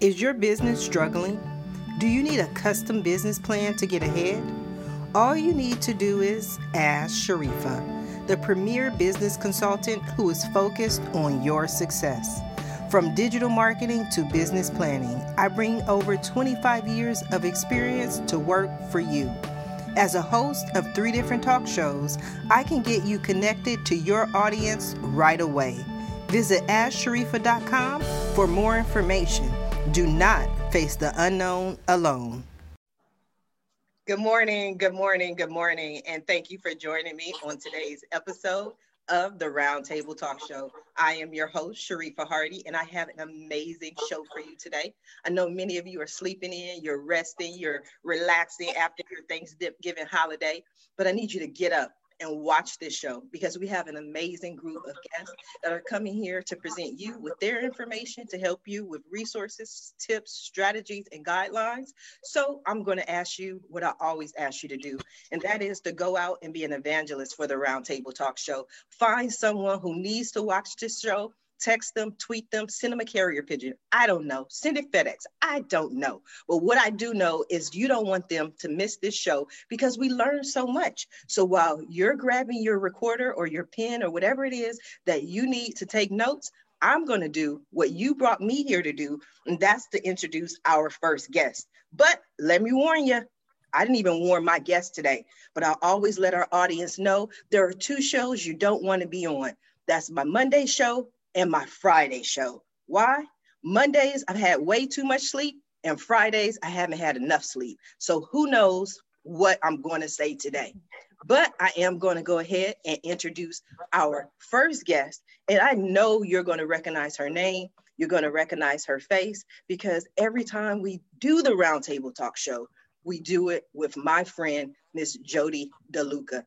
Is your business struggling? Do you need a custom business plan to get ahead? All you need to do is ask Sharifa, the premier business consultant who is focused on your success. From digital marketing to business planning, I bring over 25 years of experience to work for you. As a host of 3 different talk shows, I can get you connected to your audience right away. Visit AskSharifa.com for more information. Do not face the unknown alone. Good morning, good morning, good morning, and thank you for joining me on today's episode of the Roundtable Talk Show. I am your host, Sharifa Hardy, and I have an amazing show for you today. I know many of you are sleeping in, you're resting, you're relaxing after your Thanksgiving holiday, but I need you to get up and watch this show because we have an amazing group of guests that are coming here to present you with their information to help you with resources, tips, strategies, and guidelines. So I'm going to ask you what I always ask you to do, and that is to go out and be an evangelist for the Roundtable Talk Show. Find someone who needs to watch this show. Text them, tweet them, send them a carrier pigeon. I don't know. Send it FedEx. I don't know. But what I do know is you don't want them to miss this show because we learn so much. So while you're grabbing your recorder or your pen or whatever it is that you need to take notes, I'm going to do what you brought me here to do, and that's to introduce our first guest. But let me warn you, I didn't even warn my guest today, but I always let our audience know there are 2 shows you don't want to be on. That's my Monday show and my Friday show. Why? Mondays, I've had way too much sleep, and Fridays, I haven't had enough sleep. So who knows what I'm going to say today. But I am going to go ahead and introduce our first guest, and I know you're going to recognize her name. You're going to recognize her face because every time we do the Roundtable Talk Show, we do it with my friend, Miss Jody DeLuca.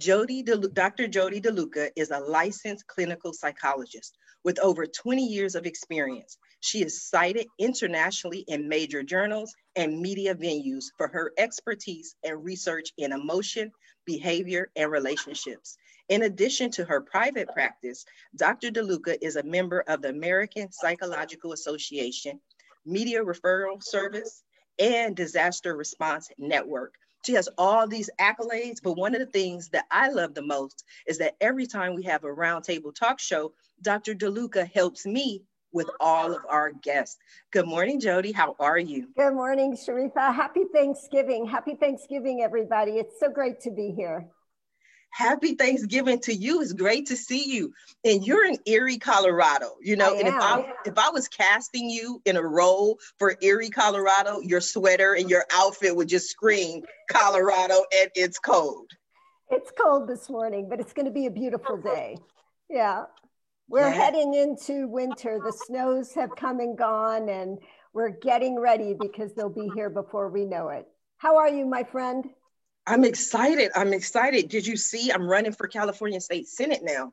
Dr. Jody DeLuca is a licensed clinical psychologist with over 20 years of experience. She is cited internationally in major journals and media venues for her expertise and research in emotion, behavior, and relationships. In addition to her private practice, Dr. DeLuca is a member of the American Psychological Association, Media Referral Service, and Disaster Response Network. She has all these accolades, but one of the things that I love the most is that every time we have a roundtable talk show, Dr. DeLuca helps me with all of our guests. Good morning, Jody. How are you? Good morning, Sharifa. Happy Thanksgiving. Happy Thanksgiving, everybody. It's so great to be here. Happy Thanksgiving to you. It's great to see you. And you're in Erie, Colorado, you know, and if I was casting you in a role for Erie, Colorado, your sweater and your outfit would just scream Colorado, and it's cold. It's cold this morning, but it's going to be a beautiful day. Yeah. We're heading into winter. The snows have come and gone, and we're getting ready because they'll be here before we know it. How are you, my friend? I'm excited. Did you see I'm running for California State Senate now?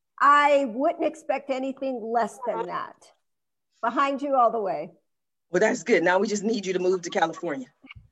I wouldn't expect anything less than that. Behind you all the way. Well, that's good. Now we just need you to move to California.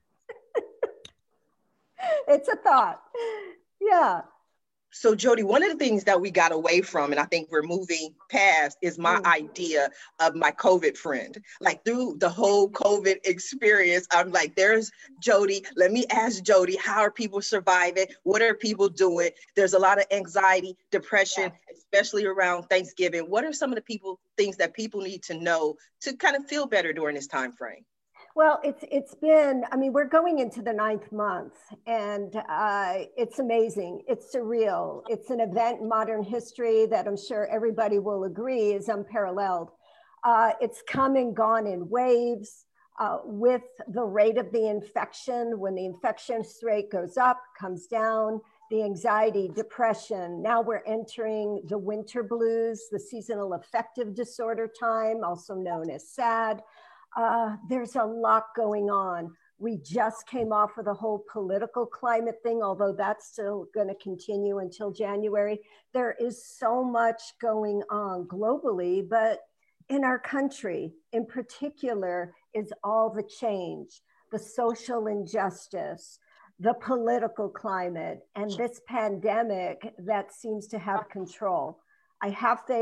It's a thought. Yeah. So Jody, one of the things that we got away from, and I think we're moving past, is my idea of my COVID friend. Like through the whole COVID experience, I'm like, there's Jody. Let me ask Jody, how are people surviving? What are people doing? There's a lot of anxiety, depression, especially around Thanksgiving. What are some of the things that people need to know to kind of feel better during this time frame? Well, it's been, I mean, we're going into the 9th month, and it's amazing. It's surreal. It's an event in modern history that I'm sure everybody will agree is unparalleled. It's come and gone in waves with the rate of the infection. When the infection rate goes up, comes down, the anxiety, depression. Now we're entering the winter blues, the seasonal affective disorder time, also known as SAD. There's a lot going on. We just came off of the whole political climate thing, although that's still going to continue until January. There is so much going on globally, but in our country in particular is all the change, the social injustice, the political climate, and this pandemic that seems to have control. I have faith.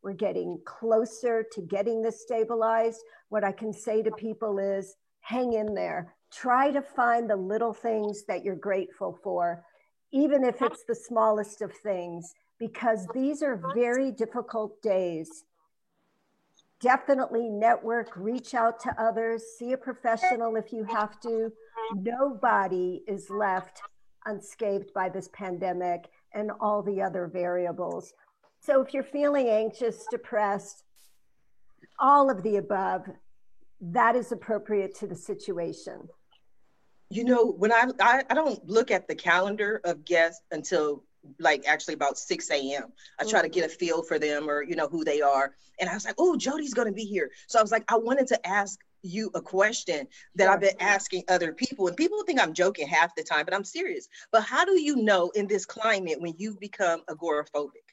We're getting closer to getting this stabilized. What I can say to people is hang in there. Try to find the little things that you're grateful for, even if it's the smallest of things, because these are very difficult days. Definitely network, reach out to others, see a professional if you have to. Nobody is left unscathed by this pandemic and all the other variables. So if you're feeling anxious, depressed, all of the above, that is appropriate to the situation. You know, when I don't look at the calendar of guests until like actually about 6 a.m. I try to get a feel for them or, you know, who they are. And I was like, oh, Jody's going to be here. So I was like, I wanted to ask you a question that I've been asking other people. And people think I'm joking half the time, but I'm serious. But how do you know in this climate when you've become agoraphobic?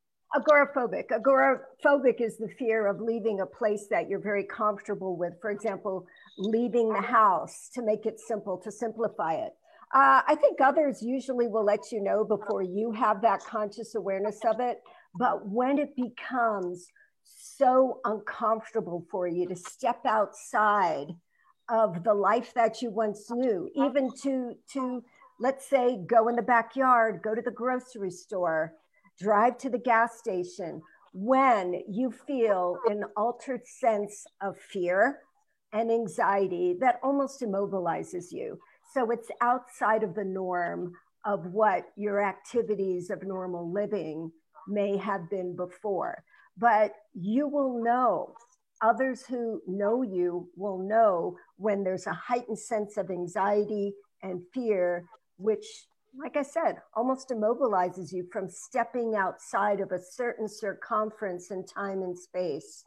Agoraphobic is the fear of leaving a place that you're very comfortable with. For example, leaving the house, to make it simple, to simplify it. I think others usually will let you know before you have that conscious awareness of it. But when it becomes so uncomfortable for you to step outside of the life that you once knew, even to let's say, go in the backyard, go to the grocery store, drive to the gas station, when you feel an altered sense of fear and anxiety that almost immobilizes you. So it's outside of the norm of what your activities of normal living may have been before. But you will know, others who know you will know when there's a heightened sense of anxiety and fear, which, like I said, almost immobilizes you from stepping outside of a certain circumference in time and space.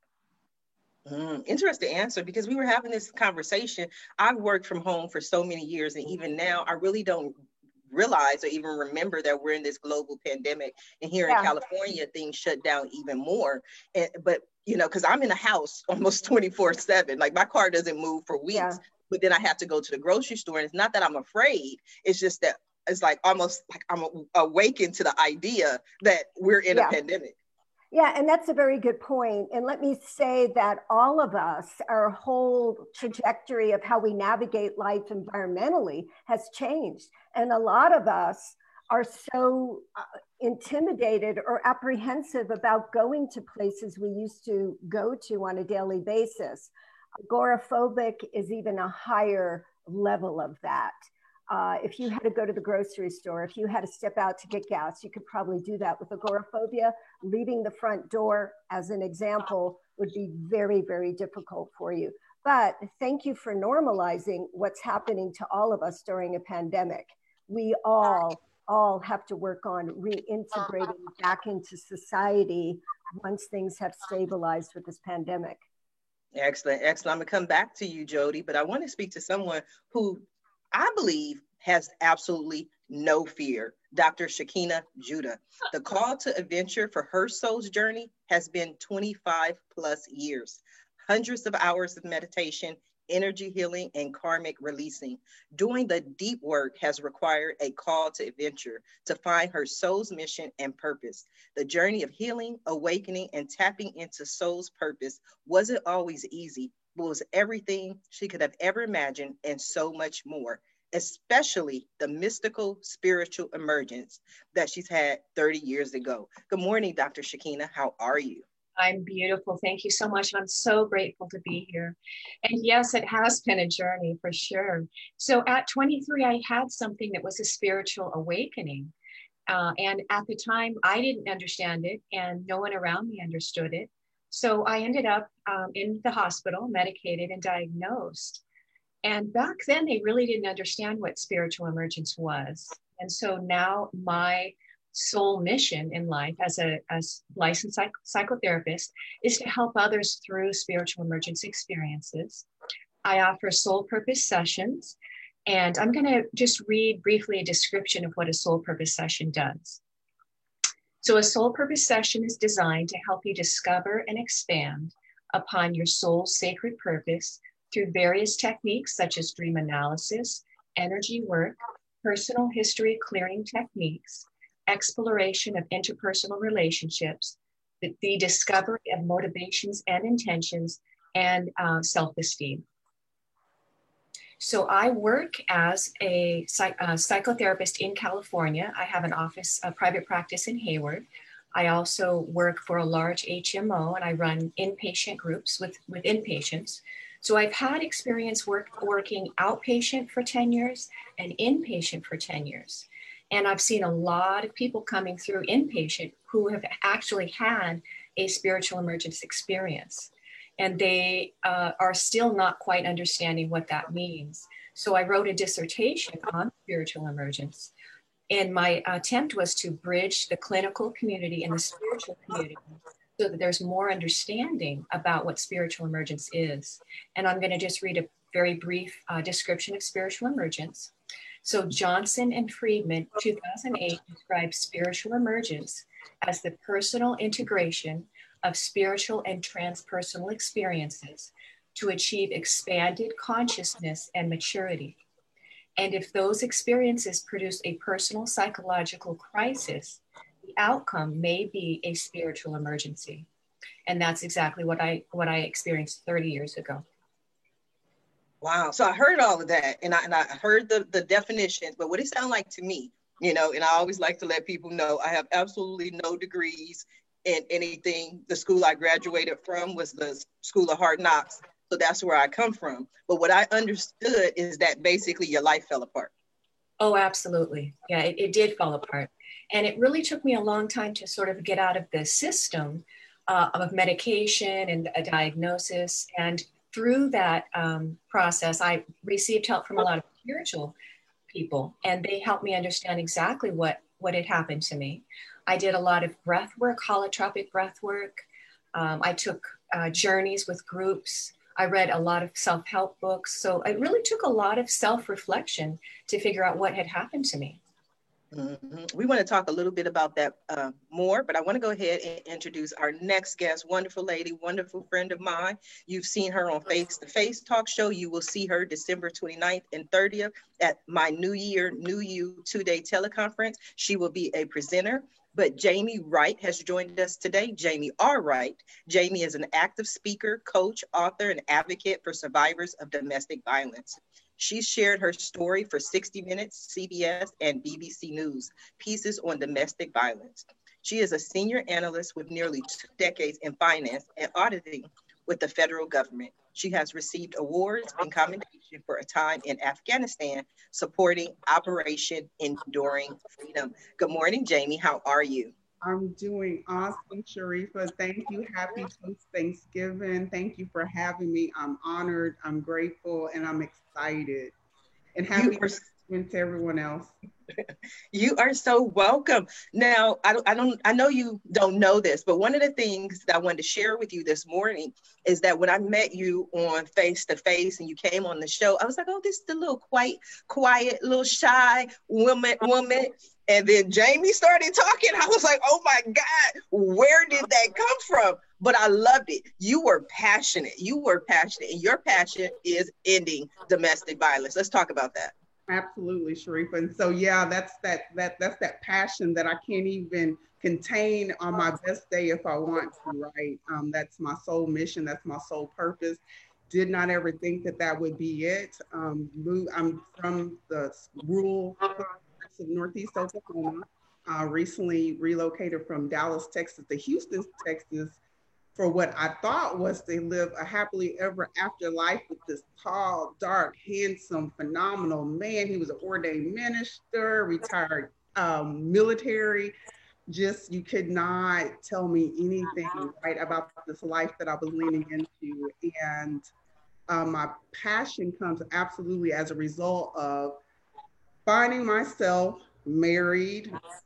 Interesting answer, because we were having this conversation. I've worked from home for so many years, and even now I really don't realize or even remember that we're in this global pandemic. And here in California, things shut down even more. But, you know, because I'm in a house almost 24/7, like my car doesn't move for weeks, but then I have to go to the grocery store. And it's not that I'm afraid. It's just that it's like almost like I'm awakened to the idea that we're in a pandemic. Yeah, and that's a very good point. And let me say that all of us, our whole trajectory of how we navigate life environmentally has changed. And a lot of us are so intimidated or apprehensive about going to places we used to go to on a daily basis. Agoraphobic is even a higher level of that. If you had to go to the grocery store, if you had to step out to get gas, you could probably do that. With agoraphobia, leaving the front door, as an example, would be very, very difficult for you. But thank you for normalizing what's happening to all of us during a pandemic. We all have to work on reintegrating back into society once things have stabilized with this pandemic. Excellent. I'm going to come back to you, Jody, but I want to speak to someone who I believe has absolutely no fear, Dr. Shakina Judah. The call to adventure for her soul's journey has been 25 plus years, hundreds of hours of meditation, energy healing, and karmic releasing. Doing the deep work has required a call to adventure to find her soul's mission and purpose. The journey of healing, awakening, and tapping into soul's purpose wasn't always easy, but was everything she could have ever imagined and so much more, especially the mystical spiritual emergence that she's had 30 years ago. Good morning, Dr. Shakina. How are you? I'm beautiful. Thank you so much. I'm so grateful to be here. And yes, it has been a journey for sure. So at 23, I had something that was a spiritual awakening. And at the time, I didn't understand it, and no one around me understood it. So I ended up in the hospital, medicated and diagnosed. And back then, they really didn't understand what spiritual emergence was. And so now my sole mission in life as a licensed psychotherapist is to help others through spiritual emergence experiences. I offer soul purpose sessions, and I'm going to just read briefly a description of what a soul purpose session does. So a soul purpose session is designed to help you discover and expand upon your soul's sacred purpose through various techniques such as dream analysis, energy work, personal history clearing techniques, exploration of interpersonal relationships, the discovery of motivations and intentions, and self-esteem. So I work as a psychotherapist in California. I have an office, a private practice in Hayward. I also work for a large HMO, and I run inpatient groups with inpatients. So I've had experience working outpatient for 10 years and inpatient for 10 years. And I've seen a lot of people coming through inpatient who have actually had a spiritual emergence experience. And they are still not quite understanding what that means. So I wrote a dissertation on spiritual emergence. And my attempt was to bridge the clinical community and the spiritual community so that there's more understanding about what spiritual emergence is. And I'm going to just read a very brief description of spiritual emergence. So Johnson and Friedman, 2008, described spiritual emergence as the personal integration of spiritual and transpersonal experiences to achieve expanded consciousness and maturity. And if those experiences produce a personal psychological crisis, the outcome may be a spiritual emergency. And that's exactly what I experienced 30 years ago. Wow. So I heard all of that, and I heard the definitions, but what it sounded like to me, and I always like to let people know I have absolutely no degrees in anything. The school I graduated from was the School of Hard Knocks. So that's where I come from. But what I understood is that basically your life fell apart. Oh, absolutely. Yeah, it did fall apart. And it really took me a long time to sort of get out of the system of medication and a diagnosis. And through that process, I received help from a lot of spiritual people, and they helped me understand exactly what had happened to me. I did a lot of breath work, holotropic breath work. I took journeys with groups. I read a lot of self-help books. So it really took a lot of self-reflection to figure out what had happened to me. Mm-hmm. We want to talk a little bit about that more, but I want to go ahead and introduce our next guest, wonderful lady, wonderful friend of mine. You've seen her on Face to Face talk show. You will see her December 29th and 30th at my New Year, New You 2-day teleconference. She will be a presenter. But Jamie Wright has joined us today. Jamie R. Wright. Jamie is an active speaker, coach, author, and advocate for survivors of domestic violence. She shared her story for 60 Minutes, CBS, and BBC News, pieces on domestic violence. She is a senior analyst with nearly 2 decades in finance and auditing with the federal government. She has received awards and commendation for a time in Afghanistan supporting Operation Enduring Freedom. Good morning, Jamie. How are you? I'm doing awesome, Sharifa. Thank you. Happy Thanksgiving. Thank you for having me. I'm honored, I'm grateful, and I'm excited. And happy Thanksgiving to everyone else. You are so welcome. Now, I know you don't know this, but one of the things that I wanted to share with you this morning is that when I met you on Face to Face and you came on the show, I was like, oh, this is the little quiet, little shy woman. And then Jamie started talking. I was like, oh my God, where did that come from? But I loved it. You were passionate. And your passion is ending domestic violence. Let's talk about that. Absolutely, Sharifa. And so, yeah, that's that passion that I can't even contain on my best day if I want to, right? That's my sole mission. That's my sole purpose. Did not ever think that would be it. I'm from the rural parts of Northeast Oklahoma. Recently relocated from Dallas, Texas to Houston, Texas, for what I thought was to live a happily ever after life with this tall, dark, handsome, phenomenal man. He was an ordained minister, retired military. Just, you could not tell me anything right about this life that I was leaning into. And my passion comes absolutely as a result of finding myself married,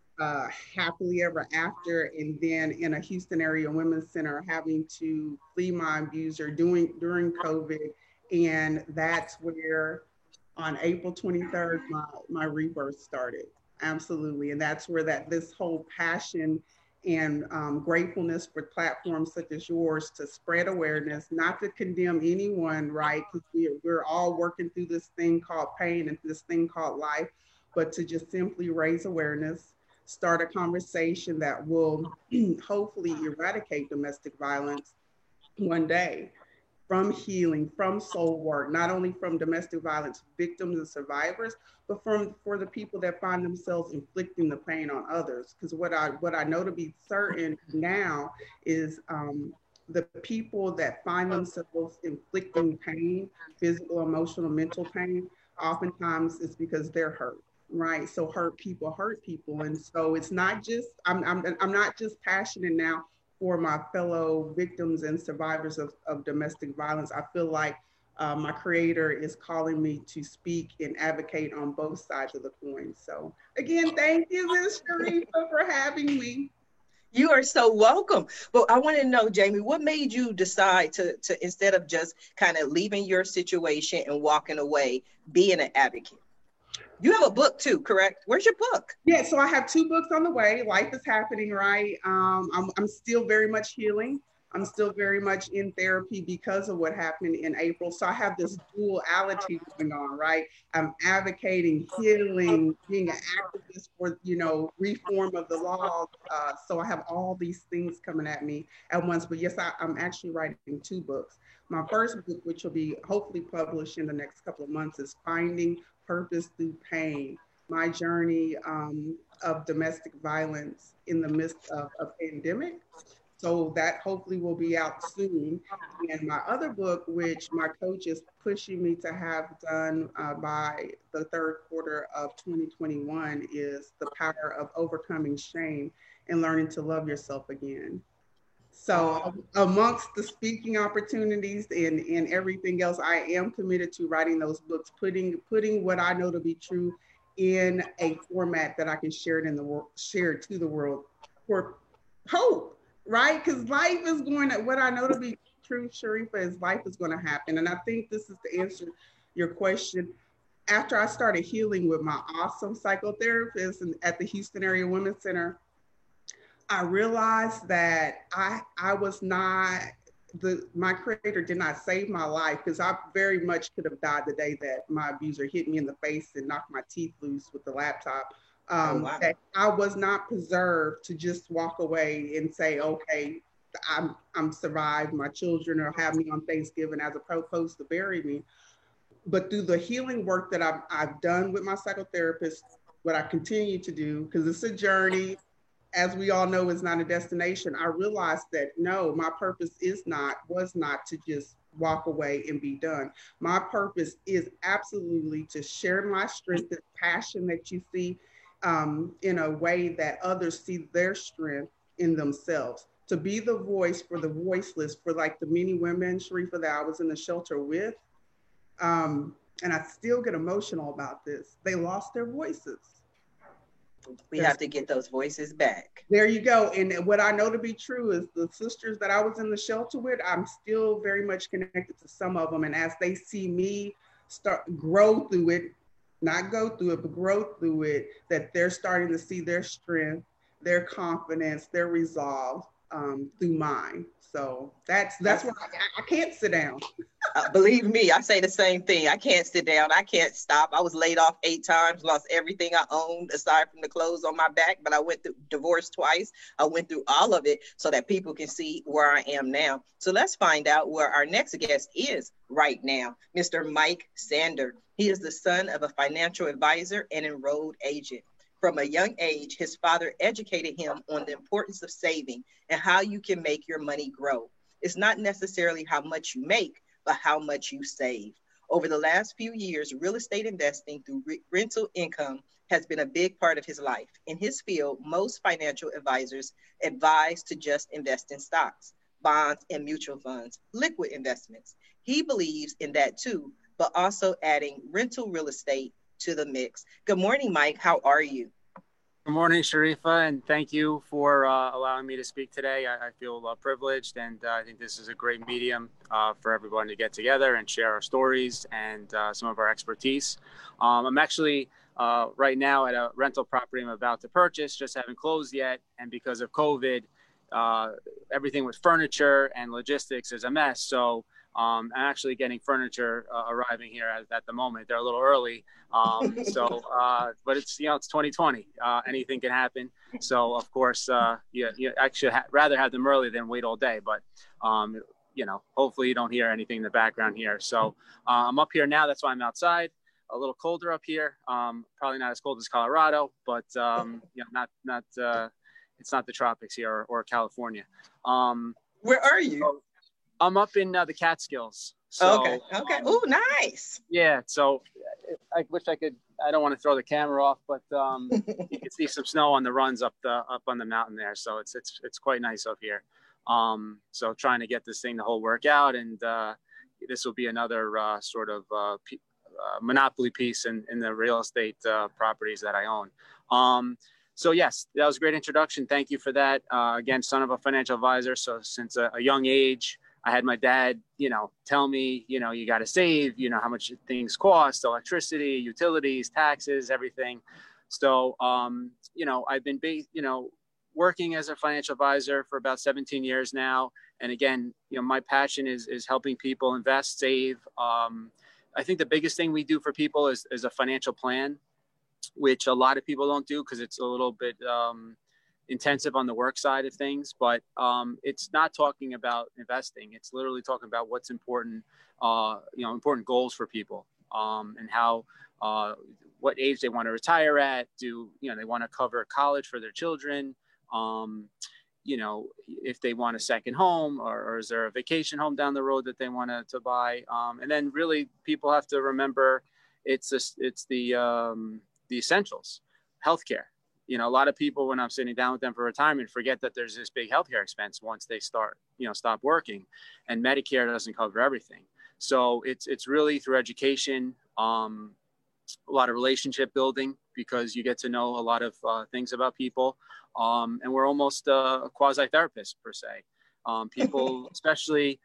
happily ever after, and then in a Houston area women's center having to flee my abuser during COVID. And that's where on April 23rd, my rebirth started. Absolutely. And that's where this whole passion and gratefulness for platforms such as yours to spread awareness, not to condemn anyone, right? Because we're all working through this thing called pain and this thing called life, but to just simply raise awareness start a conversation that will hopefully eradicate domestic violence one day, from healing, from soul work, not only from domestic violence victims and survivors, but for the people that find themselves inflicting the pain on others. Because what I know to be certain now is the people that find themselves inflicting pain, physical, emotional, mental pain, oftentimes it's because they're hurt. Right. So hurt people. And so it's not just, I'm not just passionate now for my fellow victims and survivors of domestic violence. I feel like my creator is calling me to speak and advocate on both sides of the coin. So again, thank you, Ms. Sharifa, for having me. You are so welcome. But I want to know, Jamie, what made you decide to instead of just kind of leaving your situation and walking away, being an advocate? You have a book too, correct? Where's your book? Yeah, so I have 2 books on the way. Life is happening, right? I'm still very much healing. I'm still very much in therapy because of what happened in April. So I have this duality going on, right? I'm advocating healing, being an activist for, reform of the laws. So I have all these things coming at me at once. But yes, I'm actually writing 2 books. My first book, which will be hopefully published in the next couple of months, is Finding Purpose Through Pain, my journey of domestic violence in the midst of a pandemic. So that hopefully will be out soon. And my other book, which my coach is pushing me to have done by the 3rd quarter of 2021, is The Power of Overcoming Shame and Learning to Love Yourself Again. So amongst the speaking opportunities and everything else, I am committed to writing those books, putting what I know to be true in a format that I can share it to the world for hope, right? Because life is what I know to be true, Sharifa, is life is going to happen. And I think this is to answer your question. After I started healing with my awesome psychotherapist at the Houston Area Women's Center, I realized that I was not, my creator did not save my life, because I very much could have died the day that my abuser hit me in the face and knocked my teeth loose with the laptop. Wow. That I was not preserved to just walk away and say, okay, I'm survived. My children will have me on Thanksgiving as opposed to bury me. But through the healing work that I've done with my psychotherapist, what I continue to do, because it's a journey, as we all know, is not a destination. I realized that no, my purpose was not to just walk away and be done. My purpose is absolutely to share my strength, this passion that you see in a way that others see their strength in themselves, to be the voice for the voiceless, for like the many women, Sharifa, that I was in the shelter with. And I still get emotional about this. They lost their voices. We have to get those voices back. There you go. And what I know to be true is the sisters that I was in the shelter with, I'm still very much connected to some of them. And as they see me grow through it, not go through it, but grow through it, that they're starting to see their strength, their confidence, their resolve through mine. So that's why I can't sit down. Believe me, I say the same thing. I can't sit down. I can't stop. I was laid off 8 times, lost everything I owned aside from the clothes on my back, but I went through divorce twice. I went through all of it so that people can see where I am now. So let's find out where our next guest is right now, Mr. Mike Sander. He is the son of a financial advisor and enrolled agent. From a young age, his father educated him on the importance of saving and how you can make your money grow. It's not necessarily how much you make, but how much you save. Over the last few years, real estate investing through rental income has been a big part of his life. In his field, most financial advisors advise to just invest in stocks, bonds, and mutual funds, liquid investments. He believes in that too, but also adding rental real estate to the mix. Good morning, Mike. How are you? Good morning, Sharifa, and thank you for allowing me to speak today. I feel privileged, and I think this is a great medium for everyone to get together and share our stories and some of our expertise. I'm actually right now at a rental property I'm about to purchase, just haven't closed yet, and because of COVID, everything with furniture and logistics is a mess. So I'm actually getting furniture arriving here at the moment. They're a little early. But it's, it's 2020. Anything can happen. So, of course, you actually rather have them early than wait all day. But, hopefully you don't hear anything in the background here. So I'm up here now. That's why I'm outside. A little colder up here. Probably not as cold as Colorado, but, it's not the tropics here or California. Where are you? So I'm up in the Catskills. So, okay. Oh, nice. Yeah. So I wish I could. I don't want to throw the camera off, but you can see some snow on the runs up on the mountain there. So it's quite nice up here. So trying to get this thing to whole work out, and this will be another sort of monopoly piece in the real estate properties that I own. So yes, that was a great introduction. Thank you for that. Again, son of a financial advisor. So since a young age, I had my dad, tell me, you got to save, how much things cost, electricity, utilities, taxes, everything. So, I've been, working as a financial advisor for about 17 years now. And again, my passion is helping people invest, save. I think the biggest thing we do for people is a financial plan, which a lot of people don't do because it's a little bit intensive on the work side of things. But it's not talking about investing. It's literally talking about what's important, important goals for people, and how what age they want to retire at. They want to cover college for their children? If they want a second home, or is there a vacation home down the road that they want to buy? And then really people have to remember it's the essentials, healthcare. A lot of people, when I'm sitting down with them for retirement, forget that there's this big healthcare expense once they stop working, and Medicare doesn't cover everything. So it's really through education, a lot of relationship building, because you get to know a lot of things about people. And we're almost a quasi-therapist per se. People, especially,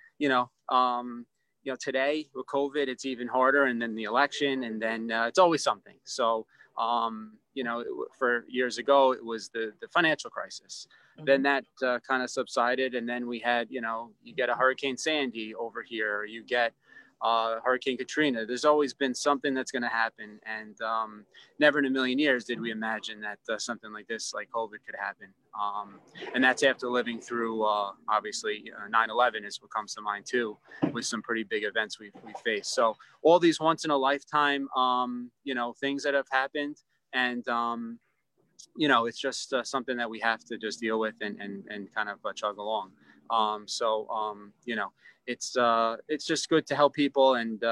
today with COVID, it's even harder. And then the election, and then it's always something. So, for years ago, it was the financial crisis. Mm-hmm. Then that kind of subsided. And then we had, you get a Hurricane Sandy over here, you get Hurricane Katrina. There's always been something that's going to happen. And never in a million years did we imagine that something like this, like COVID, could happen. And that's after living through, obviously, 9/11 is what comes to mind too, with some pretty big events we faced. So all these once in a lifetime, things that have happened. And, it's just something that we have to just deal with and kind of chug along. It's just good to help people. And,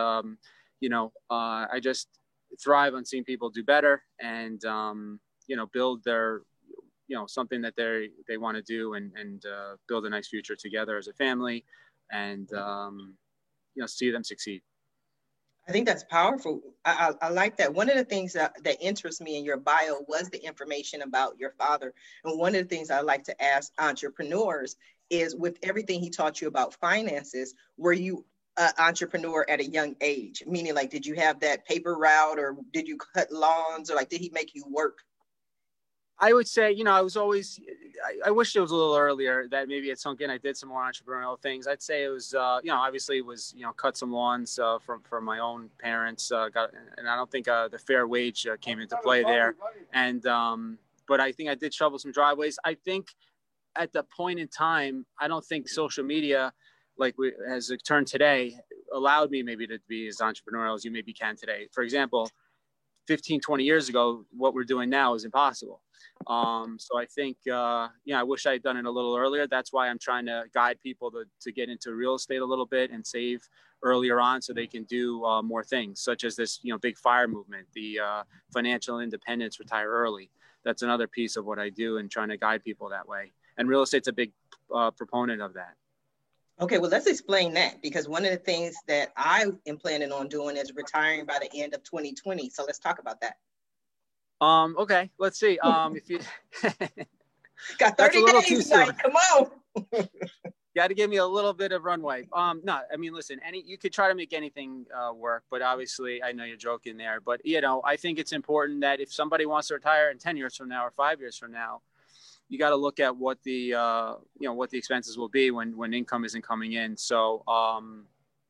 I just thrive on seeing people do better and, build their, something that they want to do and build a nice future together as a family and, see them succeed. I think that's powerful. I like that. One of the things that interests me in your bio was the information about your father. And one of the things I like to ask entrepreneurs is, with everything he taught you about finances, were you an entrepreneur at a young age? Meaning, like, did you have that paper route, or did you cut lawns, or like, did he make you work? I would say, I was always, I wish it was a little earlier that maybe at sunk in, I did some more entrepreneurial things. I'd say it was, obviously it was, cut some lawns from my own parents, and I don't think the fair wage came into play there. And, but I think I did shovel some driveways. I think at the point in time, I don't think social media, as it turned today, allowed me maybe to be as entrepreneurial as you maybe can today. For example, 15, 20 years ago, what we're doing now is impossible. So I think, I wish I had done it a little earlier. That's why I'm trying to guide people to get into real estate a little bit and save earlier on so they can do more things, such as this, big FIRE movement, the financial independence, retire early. That's another piece of what I do and trying to guide people that way. And real estate's a big proponent of that. Okay, well, let's explain that, because one of the things that I am planning on doing is retiring by the end of 2020. So let's talk about that. Okay, let's see. If you got 30 days, like, come on. Got to give me a little bit of runway. No, I mean, listen, you could try to make anything work, but obviously I know you're joking there, but I think it's important that if somebody wants to retire in 10 years from now or 5 years from now, you got to look at what the, what the expenses will be when income isn't coming in. So,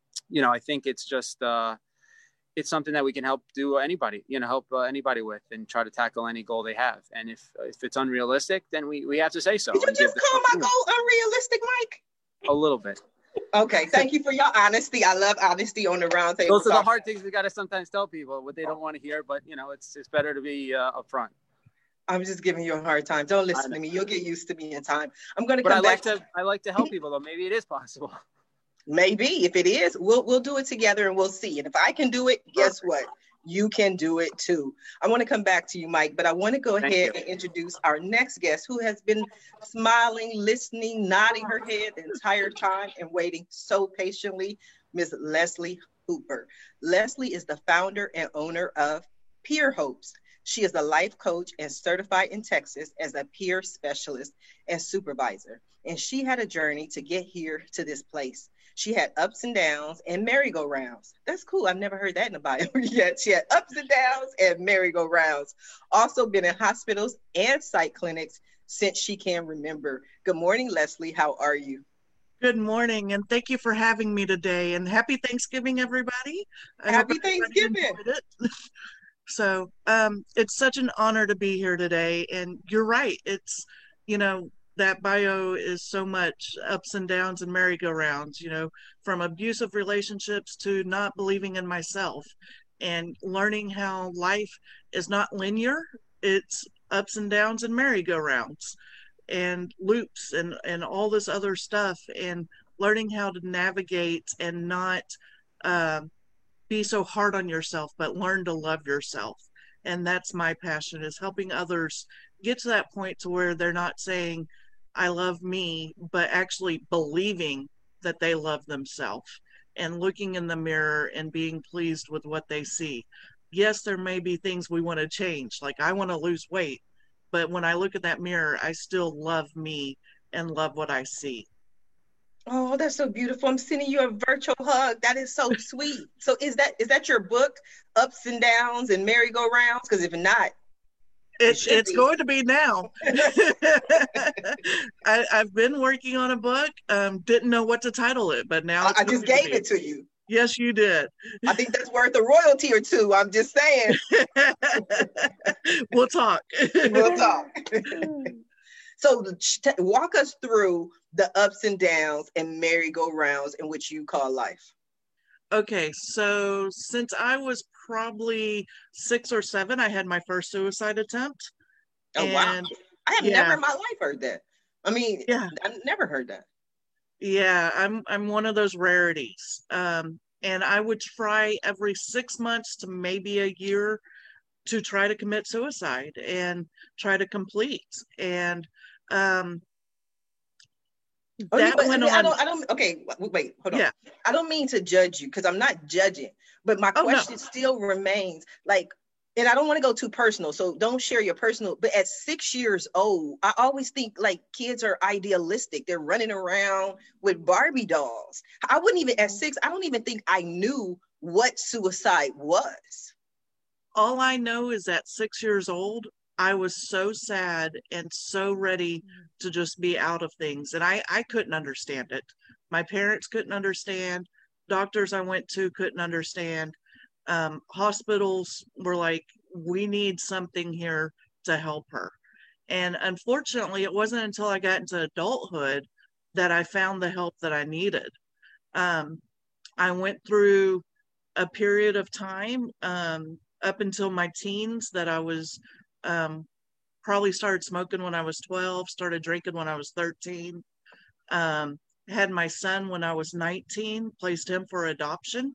I think it's just, it's something that we can help do anybody, help anybody with, and try to tackle any goal they have. And if it's unrealistic, then we have to say so. Did you just call my goal unrealistic, Mike? A little bit. Okay, thank you for your honesty. I love honesty on the round table. Those are the hard things we got to sometimes tell people, what they don't want to hear, but it's better to be upfront. I'm just giving you a hard time. Don't listen to me. You'll get used to me in time. I'm going to come back. I like to help people, though. Maybe it is possible. Maybe. If it is, we'll do it together and we'll see. And if I can do it, guess what? You can do it too. I want to come back to you, Mike, but I want to go ahead and introduce our next guest, who has been smiling, listening, nodding her head the entire time and waiting so patiently, Ms. Leslie Hooper. Leslie is the founder and owner of Peer Hopes. She is a life coach and certified in Texas as a peer specialist and supervisor. And she had a journey to get here to this place. She had ups and downs and merry-go-rounds. That's cool. I've never heard that in a bio yet. She had ups and downs and merry-go-rounds. Also been in hospitals and psych clinics since she can remember. Good morning, Leslie. How are you? Good morning, and thank you for having me today. And happy Thanksgiving, everybody. Happy Thanksgiving. So it's such an honor to be here today. And you're right. It's, that bio is so much ups and downs and merry-go-rounds, from abusive relationships to not believing in myself and learning how life is not linear. It's ups and downs and merry-go-rounds and loops and all this other stuff, and learning how to navigate and not be so hard on yourself, but learn to love yourself. And that's my passion, is helping others get to that point to where they're not saying, I love me, but actually believing that they love themselves and looking in the mirror and being pleased with what they see. Yes, there may be things we want to change. Like, I want to lose weight, but when I look at that mirror, I still love me and love what I see. Oh, that's so beautiful. I'm sending you a virtual hug. That is so sweet. So is that your book, Ups and Downs and Merry-Go-Rounds? Because if not, it's going to be now. I've been working on a book. Didn't know what to title it, but now I just gave it to you. Yes, you did. I think that's worth a royalty or two. I'm just saying. We'll talk. We'll talk. So walk us through the ups and downs and merry-go-rounds in which you call life. Okay, so since I was probably 6 or 7, I had my first suicide attempt. Oh, wow. I have never in my life heard that. I mean, I've never heard that. Yeah, I'm one of those rarities. And I would try every 6 months to maybe a year to try to commit suicide and try to complete. And okay, wait, hold on. Yeah. I don't mean to judge you, because I'm not judging, but my question still remains, like, and I don't want to go too personal, so don't share your personal, but at 6 years old, I always think like kids are idealistic. They're running around with Barbie dolls. I wouldn't even, at 6, I don't even think I knew what suicide was. All I know is at 6 years old, I was so sad and so ready to just be out of things. And I couldn't understand it. My parents couldn't understand. Doctors I went to couldn't understand. Hospitals were like, we need something here to help her. And unfortunately, it wasn't until I got into adulthood that I found the help that I needed. I went through a period of time up until my teens that I was probably started smoking when I was 12, started drinking when I was 13, had my son when I was 19, placed him for adoption,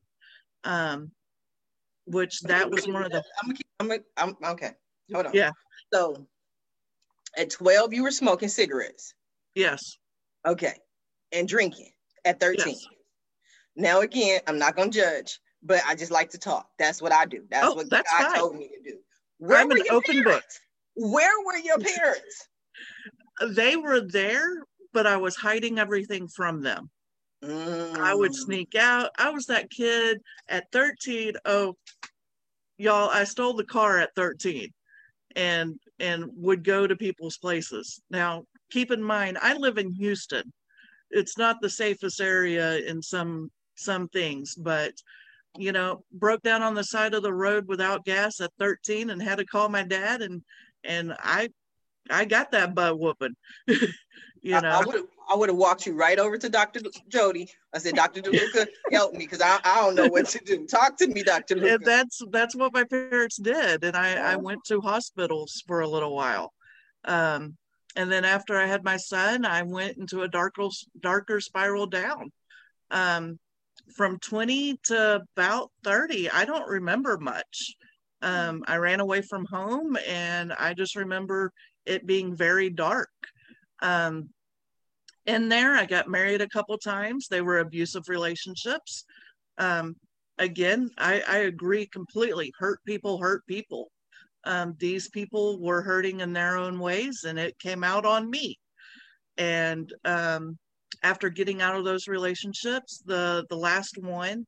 which that was one of the... I'm okay. Hold on. Yeah. So at 12, you were smoking cigarettes? Yes. Okay. And drinking at 13? Yes. Now, again, I'm not going to judge, but I just like to talk. That's what I do. That's what God told me to do. I'm an open book. Where were your parents? They were there, but I was hiding everything from them. I would sneak out. I was that kid at 13. Oh, y'all, I stole the car at 13 and would go to people's places. Now, keep in mind, I live in Houston. It's not the safest area in some some things, but you know, broke down on the side of the road without gas at 13 and had to call my dad, and I got that butt whooping. You know, I would have walked you right over to Dr. Jody. I said, Dr. DeLuca, help me, because I don't know what to do. Talk to me, Dr. DeLuca. And that's what my parents did, and I went to hospitals for a little while. And then after I had my son, I went into a darker spiral down. From 20 to about 30, I don't remember much. I ran away from home, and I just remember it being very dark. In there, I got married a couple times. They were abusive relationships. Again, I agree completely. Hurt people hurt people. These people were hurting in their own ways, and it came out on me. And after getting out of those relationships, the last one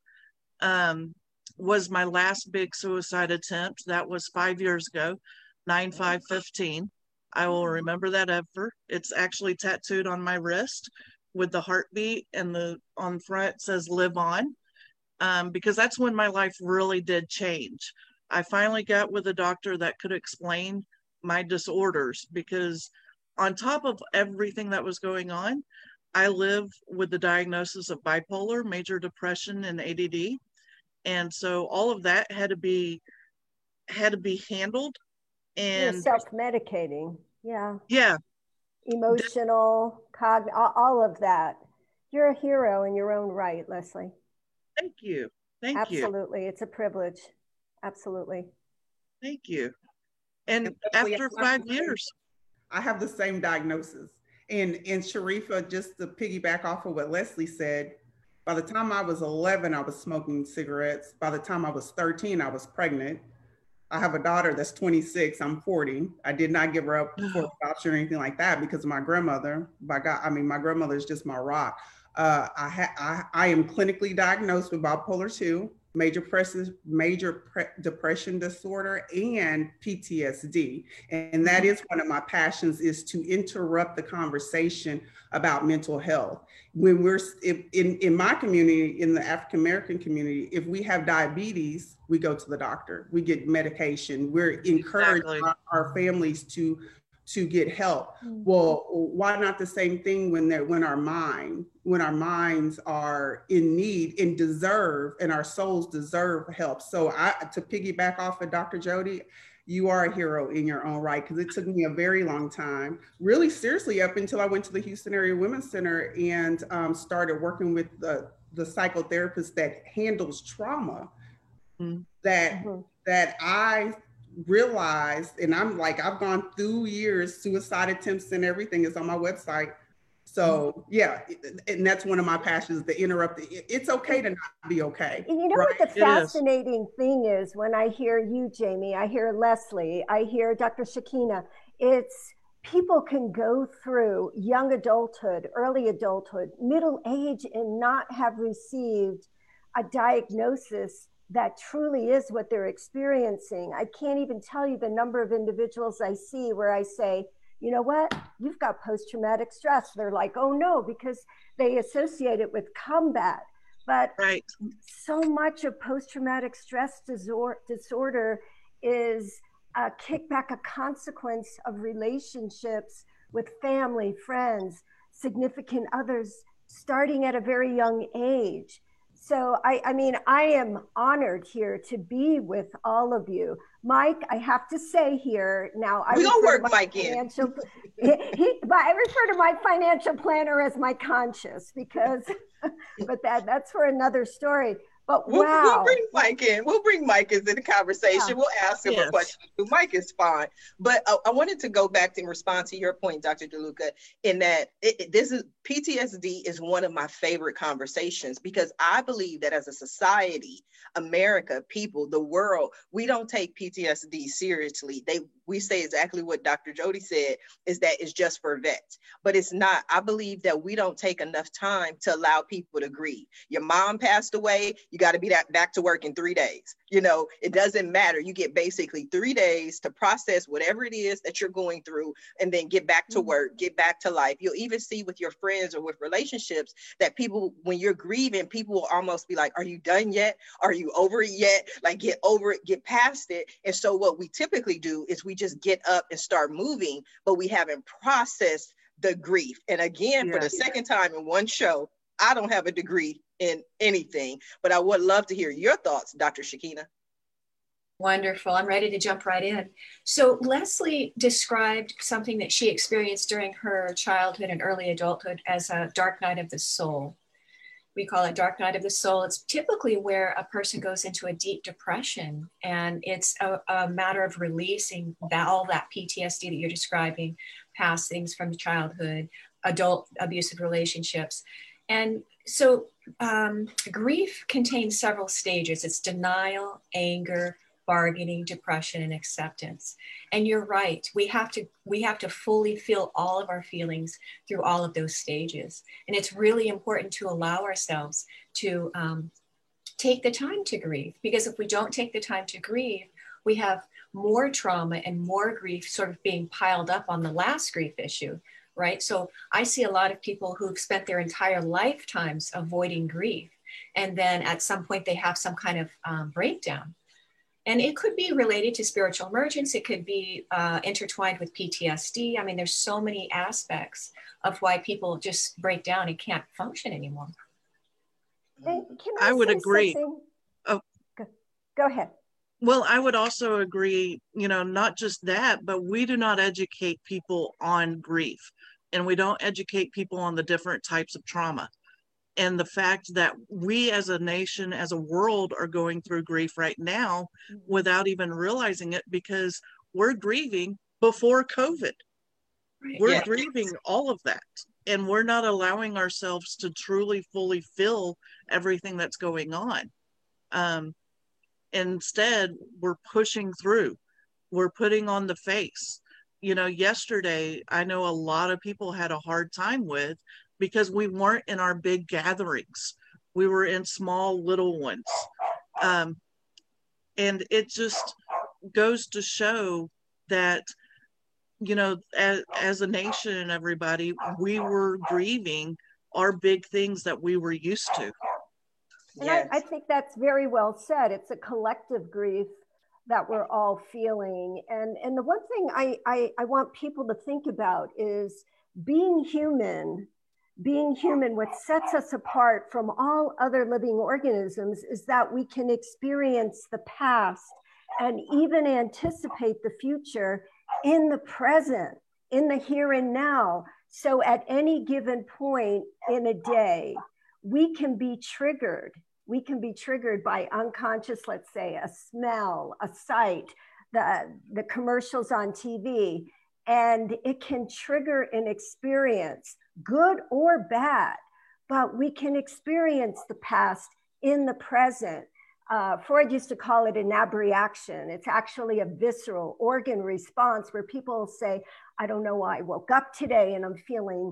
was my last big suicide attempt. That was 5 years ago, 9/5/15. I will remember that ever. It's actually tattooed on my wrist with the heartbeat, and on front says "Live On," because that's when my life really did change. I finally got with a doctor that could explain my disorders, because on top of everything that was going on, I live with the diagnosis of bipolar, major depression, and ADD. And so all of that had to be handled. And you're self-medicating. Yeah. Emotional, all of that. You're a hero in your own right, Leslie. Thank you. Thank you. Absolutely. It's a privilege. Absolutely. Thank you. And after 5 years, I have the same diagnosis. And Sharifa, just to piggyback off of what Leslie said, by the time I was 11, I was smoking cigarettes. By the time I was 13, I was pregnant. I have a daughter that's 26. I'm 40. I did not give her up for adoption or anything like that because of my grandmother. By God, I mean, my grandmother is just my rock. I am clinically diagnosed with bipolar 2, major depression disorder, and PTSD. And that is one of my passions, is to interrupt the conversation about mental health. When we're in my community, in the African American community, if we have diabetes, we go to the doctor, we get medication. We're encouraging our families to get help. Well, why not the same thing when our minds are in need and deserve, and our souls deserve help? So to piggyback off of Dr. Jody, you are a hero in your own right, because it took me a very long time, really seriously, up until I went to the Houston Area Women's Center and started working with the psychotherapist that handles trauma. That I realized, and I'm like, I've gone through years, suicide attempts and everything is on my website. So yeah, and that's one of my passions, to interrupt. It's okay to not be okay. And you know what the fascinating thing is, when I hear you, Jamie, I hear Leslie, I hear Dr. Shakina, it's people can go through young adulthood, early adulthood, middle age, and not have received a diagnosis that truly is what they're experiencing. I can't even tell you the number of individuals I see where I say, you know what, you've got post-traumatic stress. They're like, oh no, because they associate it with combat. But so much of post-traumatic stress disorder is a kickback, a consequence of relationships with family, friends, significant others, starting at a very young age. So I mean, I am honored here to be with all of you. Mike, I have to say here now, I refer to my financial planner as my conscience, because, but that's for another story. But we'll bring Mike in. We'll bring Mike into the conversation. Yeah. We'll ask him a question. Mike is fine. But I wanted to go back and respond to your point, Dr. DeLuca, in that PTSD is one of my favorite conversations, because I believe that as a society, America, people, the world, we don't take PTSD seriously. we say exactly what Dr. Jody said, is that it's just for vets. But it's not. I believe that we don't take enough time to allow people to grieve. Your mom passed away, you got to be back to work in 3 days. You know, it doesn't matter. You get basically 3 days to process whatever it is that you're going through, and then get back to work, get back to life. You'll even see with your friends or with relationships that people, when you're grieving, people will almost be like, are you done yet? Are you over it yet? Like, get over it, get past it. And so what we typically do is we just get up and start moving, but we haven't processed the grief. And again, for the second time in one show, I don't have a degree in anything, but I would love to hear your thoughts, Dr. Shakina. Wonderful. I'm ready to jump right in. So Leslie described something that she experienced during her childhood and early adulthood as a dark night of the soul. We call it dark night of the soul. It's typically where a person goes into a deep depression, and it's a matter of releasing all that PTSD that you're describing, past things from childhood, adult abusive relationships. And so grief contains several stages. It's denial, anger, bargaining, depression, and acceptance. And you're right. We have to fully feel all of our feelings through all of those stages. And it's really important to allow ourselves to take the time to grieve, because if we don't take the time to grieve, we have more trauma and more grief sort of being piled up on the last grief issue, right? So I see a lot of people who've spent their entire lifetimes avoiding grief, and then at some point they have some kind of breakdown. And it could be related to spiritual emergence. It could be intertwined with PTSD. I mean, there's so many aspects of why people just break down and can't function anymore. I would agree. Something? Oh, go ahead. Well, I would also agree, you know, not just that, but we do not educate people on grief, and we don't educate people on the different types of trauma. And the fact that we as a nation, as a world, are going through grief right now without even realizing it, because we're grieving before COVID. We're grieving all of that. And we're not allowing ourselves to truly, fully feel everything that's going on. Instead, we're pushing through. We're putting on the face. You know, yesterday, I know a lot of people had a hard time with, because we weren't in our big gatherings. We were in small little ones. And it just goes to show that, you know, as a nation and everybody, we were grieving our big things that we were used to. And I think that's very well said. It's a collective grief that we're all feeling. And the one thing I want people to think about is being human, what sets us apart from all other living organisms is that we can experience the past and even anticipate the future in the present, in the here and now. So at any given point in a day, we can be triggered. We can be triggered by unconscious, let's say, a smell, a sight, the commercials on TV, and it can trigger an experience, good or bad, but we can experience the past in the present. Freud used to call it an abreaction. It's actually a visceral organ response where people say, I don't know why I woke up today and I'm feeling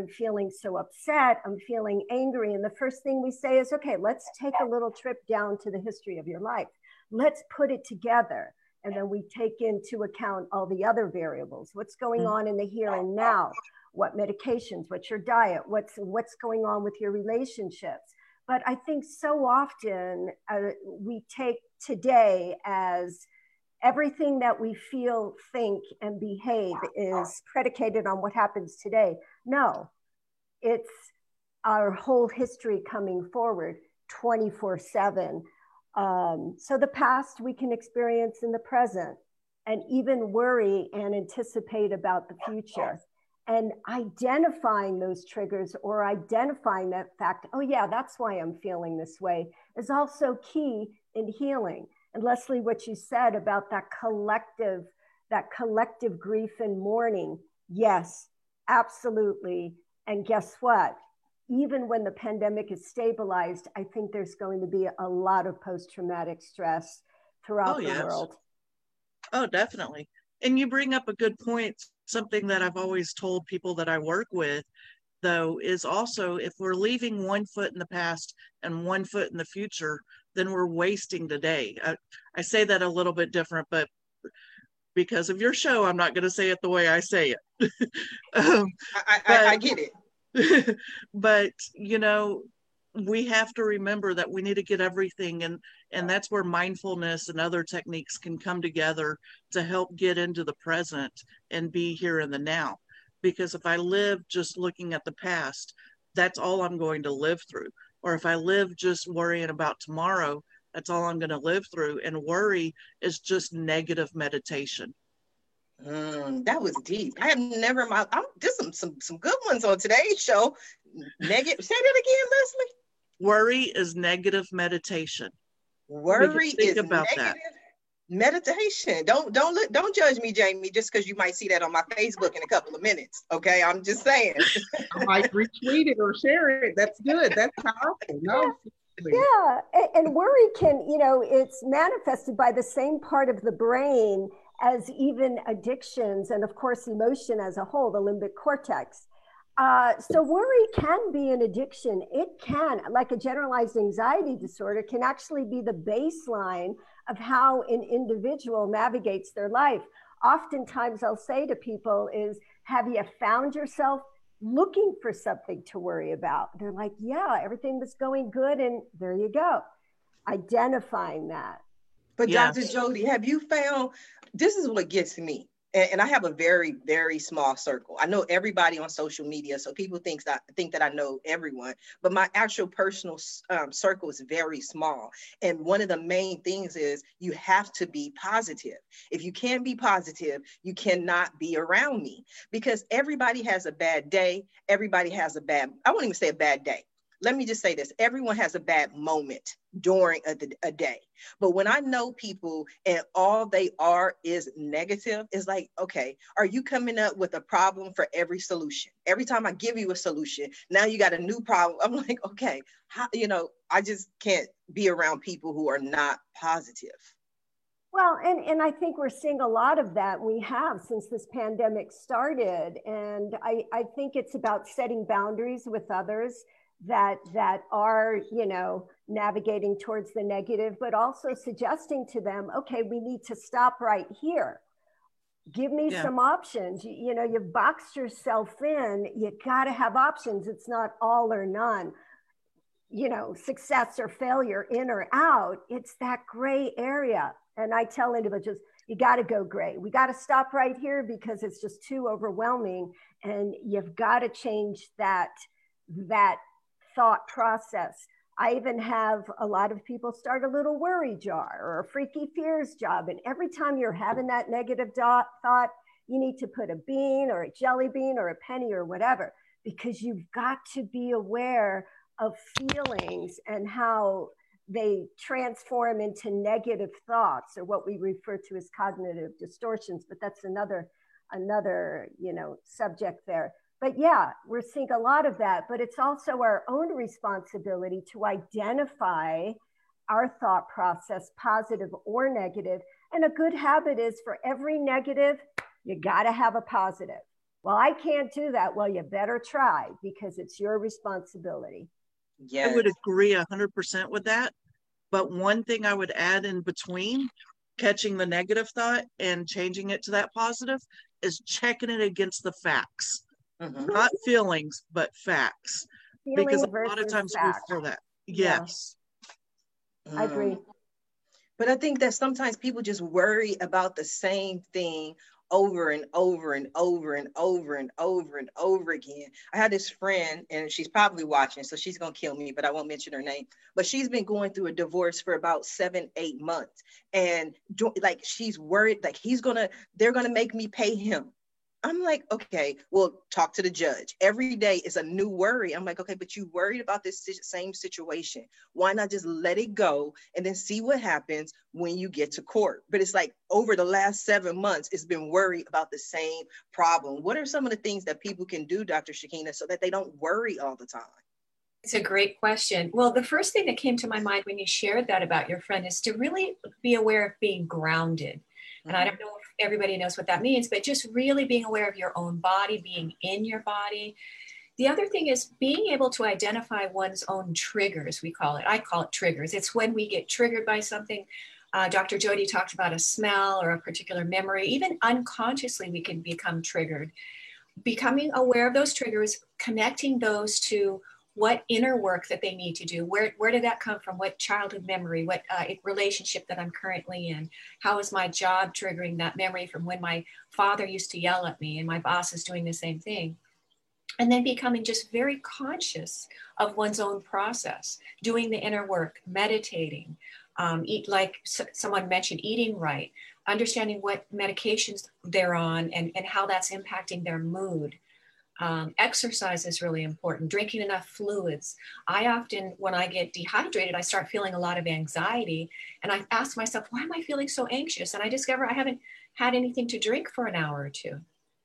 so upset, I'm feeling angry. And the first thing we say is, okay, let's take a little trip down to the history of your life. Let's put it together. And then we take into account all the other variables. What's going on in the here and now? What medications, what's your diet? What's going on with your relationships? But I think so often we take today as everything that we feel, think, and behave is predicated on what happens today. No, it's our whole history coming forward 24/7. So the past we can experience in the present and even worry and anticipate about the future. And identifying those triggers or identifying that fact, oh yeah, that's why I'm feeling this way, is also key in healing. And Leslie, what you said about that collective grief and mourning, yes, absolutely. And guess what? Even when the pandemic is stabilized, I think there's going to be a lot of post-traumatic stress throughout the world. Oh, definitely. And you bring up a good point. Something that I've always told people that I work with, though, is also if we're leaving one foot in the past and one foot in the future, then we're wasting the day. I say that a little bit different, but because of your show, I'm not going to say it the way I say it. I get it. But, you know, we have to remember that we need to get everything, and that's where mindfulness and other techniques can come together to help get into the present and be here in the now. Because if I live just looking at the past, that's all I'm going to live through. Or if I live just worrying about tomorrow, that's all I'm going to live through. And worry is just negative meditation. That was deep. I have never, there's some good ones on today's show. Negative. Say that again, Leslie. Worry is negative meditation. Worry is about negative meditation. Don't judge me, Jamie, just because you might see that on my Facebook in a couple of minutes. Okay, I'm just saying. I might retweet it or share it. That's good. That's powerful. No. Yeah, and worry can, you know, it's manifested by the same part of the brain as even addictions and, of course, emotion as a whole, the limbic cortex. So worry can be an addiction. It can, like a generalized anxiety disorder, can actually be the baseline of how an individual navigates their life. Oftentimes I'll say to people is, have you found yourself looking for something to worry about? They're like, yeah, everything was going good. And there you go. Identifying that. But yes. Dr. Jody, have you found, this is what gets me. And I have a very, very small circle. I know everybody on social media, so people think that I know everyone, but my actual personal circle is very small. And one of the main things is you have to be positive. If you can't be positive, you cannot be around me, because everybody has a bad day. Everybody has I won't even say a bad day. Let me just say this. Everyone has a bad moment during a day. But when I know people and all they are is negative, it's like, okay, are you coming up with a problem for every solution? Every time I give you a solution, now you got a new problem. I'm like, okay, I just can't be around people who are not positive. Well, and I think we're seeing a lot of that. We have since this pandemic started. And I think it's about setting boundaries with others that are, navigating towards the negative, but also suggesting to them, okay, we need to stop right here. Give me some options. You've boxed yourself in. You got to have options. It's not all or none, success or failure, in or out. It's that gray area. And I tell individuals, you got to go gray. We got to stop right here because it's just too overwhelming. And you've got to change that thought process. I even have a lot of people start a little worry jar or a freaky fears job. And every time you're having that negative thought, you need to put a bean or a jelly bean or a penny or whatever, because you've got to be aware of feelings and how they transform into negative thoughts, or what we refer to as cognitive distortions. But that's another subject there. But yeah, we're seeing a lot of that, but it's also our own responsibility to identify our thought process, positive or negative. And a good habit is, for every negative, you got to have a positive. Well, I can't do that. Well, you better try, because it's your responsibility. Yes. I would agree 100% with that. But one thing I would add in between catching the negative thought and changing it to that positive is checking it against the facts. Mm-hmm. Not feelings, but facts. Because a lot of times we feel that. Yes. I agree. But I think that sometimes people just worry about the same thing over and over and over and over and over and over again. I had this friend, and she's probably watching, so she's going to kill me, but I won't mention her name. But she's been going through a divorce for about 7-8 months. And she's worried, they're going to make me pay him. I'm like, okay, well, talk to the judge. Every day is a new worry. I'm like, okay, but you worried about this same situation. Why not just let it go and then see what happens when you get to court? But it's like over the last 7 months, it's been worried about the same problem. What are some of the things that people can do, Dr. Shakina, so that they don't worry all the time? It's a great question. Well, the first thing that came to my mind when you shared that about your friend is to really be aware of being grounded. Mm-hmm. And I don't know if everybody knows what that means, but just really being aware of your own body, being in your body. The other thing is being able to identify one's own triggers, we call it. I call it triggers. It's when we get triggered by something. Dr. Jody talked about a smell or a particular memory. Even unconsciously, we can become triggered. Becoming aware of those triggers, connecting those to what inner work that they need to do. Where did that come from? What childhood memory? What relationship that I'm currently in? How is my job triggering that memory from when my father used to yell at me and my boss is doing the same thing? And then becoming just very conscious of one's own process, doing the inner work, meditating, eat like someone mentioned, eating right, understanding what medications they're on and how that's impacting their mood. Exercise is really important, drinking enough fluids. I often, when I get dehydrated, I start feeling a lot of anxiety. And I ask myself, why am I feeling so anxious? And I discover I haven't had anything to drink for an hour or two.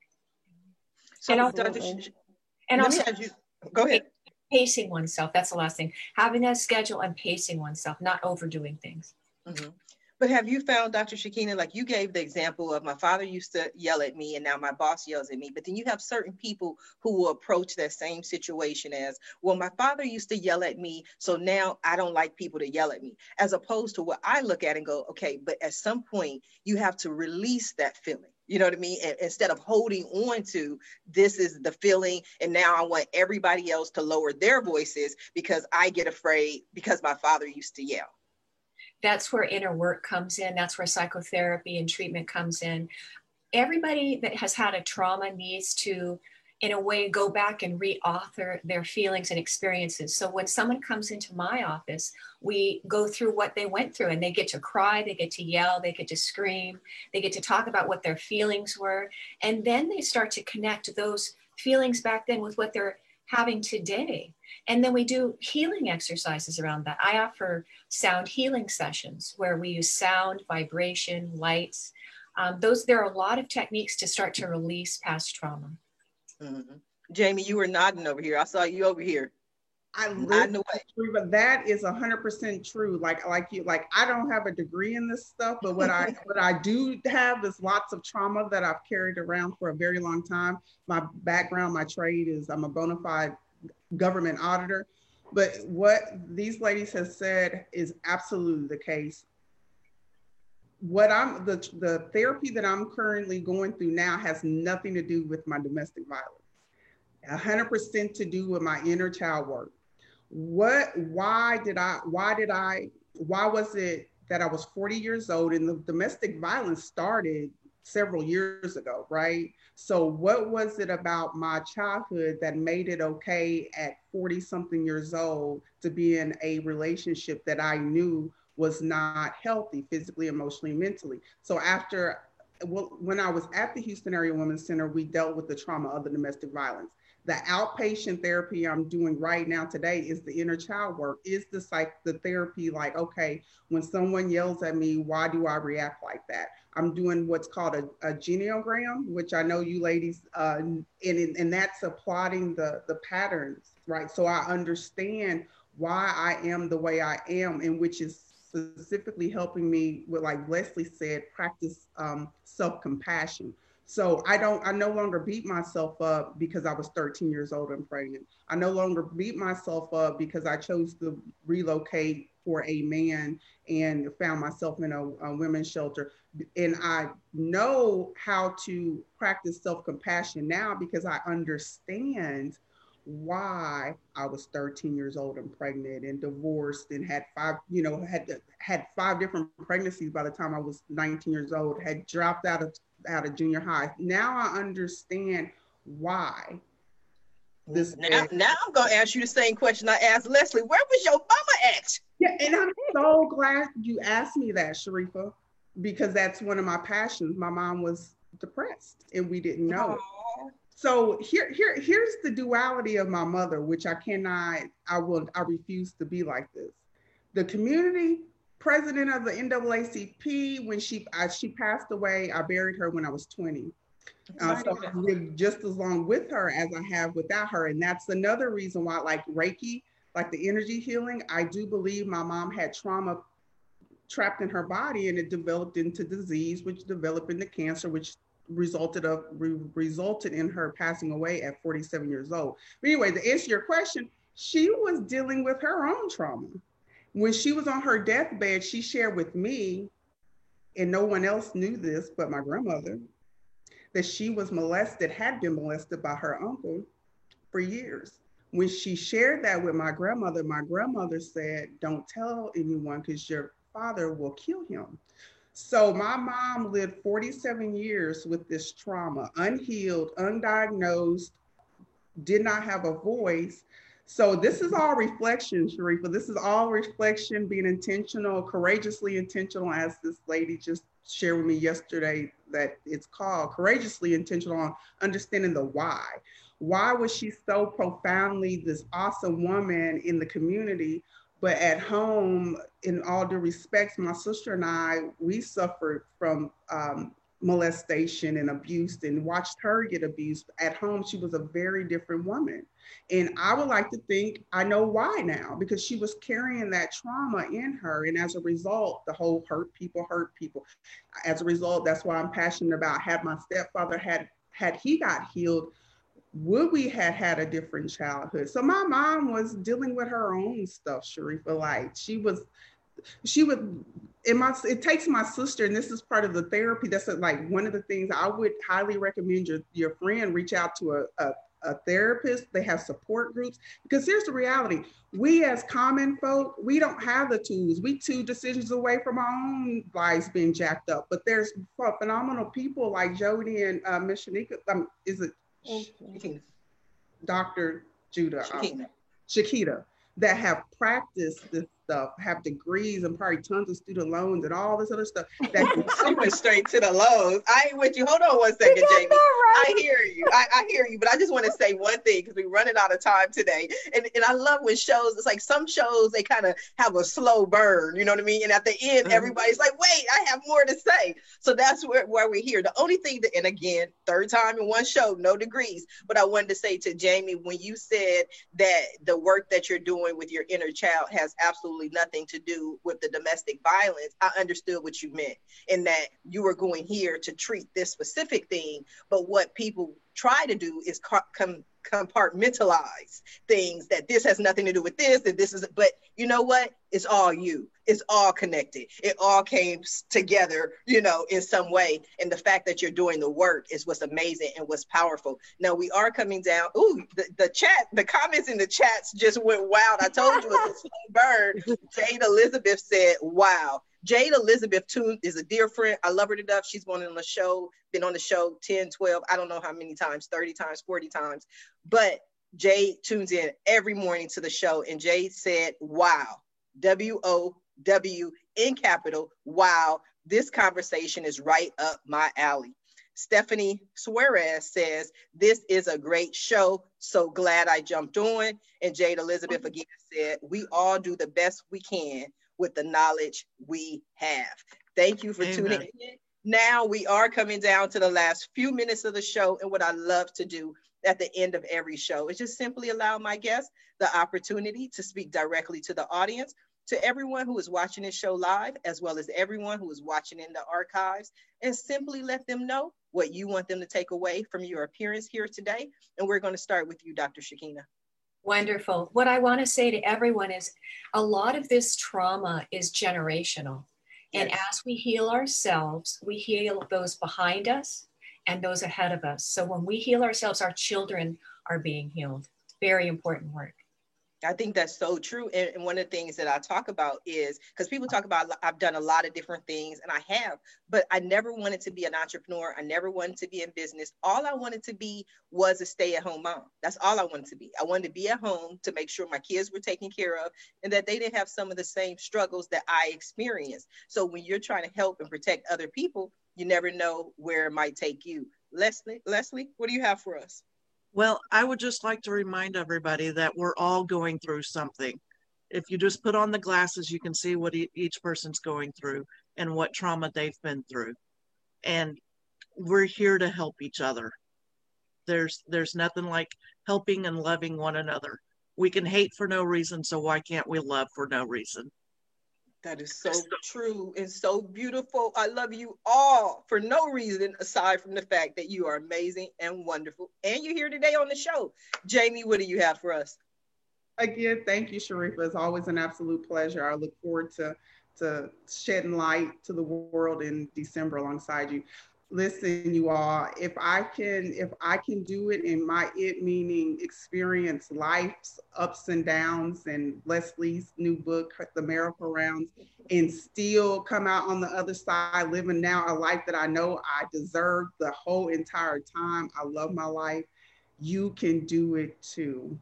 So, and also, go ahead. Pacing oneself. That's the last thing. Having a schedule and pacing oneself, not overdoing things. Mm-hmm. But have you found, Dr. Shakina, like you gave the example of my father used to yell at me and now my boss yells at me, but then you have certain people who will approach that same situation as, well, my father used to yell at me, so now I don't like people to yell at me, as opposed to what I look at and go, okay, but at some point you have to release that feeling. You know what I mean? And instead of holding on to this is the feeling, and now I want everybody else to lower their voices because I get afraid because my father used to yell. That's where inner work comes in. That's where psychotherapy and treatment comes in. Everybody that has had a trauma needs to, in a way, go back and re-author their feelings and experiences. So when someone comes into my office, we go through what they went through, and they get to cry, they get to yell, they get to scream, they get to talk about what their feelings were. And then they start to connect those feelings back then with what they're having today. And then we do healing exercises around that. I offer sound healing sessions where we use sound, vibration, lights. There are a lot of techniques to start to release past trauma. Mm-hmm. Jamie, you were nodding over here. I saw you over here. But that is 100% true. Like I don't have a degree in this stuff, but what I do have is lots of trauma that I've carried around for a very long time. My background, my trade is I'm a bona fide government auditor. But what these ladies have said is absolutely the case. The therapy that I'm currently going through now has nothing to do with my domestic violence. 100% to do with my inner child work. Why was it that I was 40 years old and the domestic violence started several years ago, right? So what was it about my childhood that made it okay at 40 something years old to be in a relationship that I knew was not healthy physically, emotionally, mentally? So when I was at the Houston Area Women's Center, we dealt with the trauma of the domestic violence. The outpatient therapy I'm doing right now today is the inner child work, is the therapy like, okay, when someone yells at me, why do I react like that? I'm doing what's called a genealogram, which I know you ladies, and that's plotting the patterns, right? So I understand why I am the way I am, and which is specifically helping me with, like Leslie said, practice self-compassion. So I no longer beat myself up because I was 13 years old and pregnant. I no longer beat myself up because I chose to relocate for a man and found myself in a women's shelter. And I know how to practice self-compassion now because I understand why I was 13 years old and pregnant and divorced and had had 5 different pregnancies by the time I was 19 years old, had dropped out of junior high. Now I understand why. Now I'm going to ask you the same question I asked Leslie. Where was your mama at? Yeah, and I'm so glad you asked me that, Sharifa, because that's one of my passions. My mom was depressed and we didn't know. Aww. So here's the duality of my mother, which I refuse to be like this. The community president of the NAACP, when she passed away, I buried her when I was 20. So I've lived just as long with her as I have without her. And that's another reason why, like Reiki, like the energy healing, I do believe my mom had trauma trapped in her body, and it developed into disease, which developed into cancer, which resulted in her passing away at 47 years old. But anyway, to answer your question, she was dealing with her own trauma. When she was on her deathbed, she shared with me, and no one else knew this but my grandmother, that she was molested, had been molested by her uncle for years. When she shared that with my grandmother said, don't tell anyone because your father will kill him. So my mom lived 47 years with this trauma, unhealed, undiagnosed, did not have a voice. So this is all reflection, Sharifa. This is all reflection, being intentional, courageously intentional, as this lady just shared with me yesterday, that it's called courageously intentional on understanding the why. Why was she so profoundly this awesome woman in the community, but at home, in all due respects, my sister and I, we suffered from molestation and abuse and watched her get abused. At home, she was a very different woman. And I would like to think I know why now, because she was carrying that trauma in her. And as a result, the whole hurt people. As a result, that's why I'm passionate about, had my stepfather had he got healed, would we have had a different childhood? So my mom was dealing with her own stuff, Sharifa. Like she would, it takes my sister, and this is part of the therapy. That's like one of the things I would highly recommend your friend reach out to a therapist. They have support groups, because here's the reality. We as common folk, we don't have the tools. We 2 decisions away from our own lives being jacked up. But there's phenomenal people like Jody and Miss Shanika. Is it Dr. Judah? Shakita, that have practiced this stuff, have degrees and probably tons of student loans and all this other stuff. She went straight to the lows. I ain't with you. Hold on one second, Jamie. Right. I hear you. I hear you. But I just want to say one thing, because we're running out of time today. And I love when shows, it's like some shows, they kind of have a slow burn, you know what I mean? And at the end, everybody's like, wait, I have more to say. So that's where we're here. The only thing that, and again, 3rd time in one show, no degrees. But I wanted to say to Jamie, when you said that the work that you're doing with your inner child has absolutely nothing to do with the domestic violence, I understood what you meant, in that you were going here to treat this specific thing. But what people try to do is compartmentalize things, that this has nothing to do with this, that this is, but you know what? It's all you. It's all connected. It all came together, in some way. And the fact that you're doing the work is what's amazing and what's powerful. Now we are coming down. Ooh, the comments in the chats just went wild. I told you it was a slow burn. Jade Elizabeth said, wow. Jade Elizabeth too is a dear friend. I love her to death. She's been on the show 10, 12, I don't know how many times, 30 times, 40 times. But Jade tunes in every morning to the show. And Jade said, wow, W-O-W in capital, wow, this conversation is right up my alley. Stephanie Suarez says, this is a great show. So glad I jumped on. And Jade Elizabeth again said, we all do the best we can with the knowledge we have. Thank you for tuning in. Now we are coming down to the last few minutes of the show. And what I love to do at the end of every show is just simply allow my guests the opportunity to speak directly to the audience, to everyone who is watching this show live, as well as everyone who is watching in the archives, and simply let them know what you want them to take away from your appearance here today. And we're going to start with you, Dr. Shakina. Wonderful. What I want to say to everyone is a lot of this trauma is generational. Yes. And as we heal ourselves, we heal those behind us and those ahead of us. So when we heal ourselves, our children are being healed. Very important work. I think that's so true. And one of the things that I talk about is, because people talk about, I've done a lot of different things, and I have, but I never wanted to be an entrepreneur. I never wanted to be in business. All I wanted to be was a stay-at-home mom. That's all I wanted to be. I wanted to be at home to make sure my kids were taken care of and that they didn't have some of the same struggles that I experienced. So when you're trying to help and protect other people, you never know where it might take you. Leslie, what do you have for us? Well, I would just like to remind everybody that we're all going through something. If you just put on the glasses, you can see what each person's going through and what trauma they've been through. And we're here to help each other. There's nothing like helping and loving one another. We can hate for no reason, so why can't we love for no reason? That is so true and so beautiful. I love you all for no reason aside from the fact that you are amazing and wonderful. And you're here today on the show. Jamie, what do you have for us? Again, thank you, Sharifa. It's always an absolute pleasure. I look forward to shedding light to the world in December alongside you. Listen, you all, if I can do it in my it meaning experience life's ups and downs and Leslie's new book, The Miracle Rounds, and still come out on the other side, living now a life that I know I deserve the whole entire time. I love my life. You can do it too.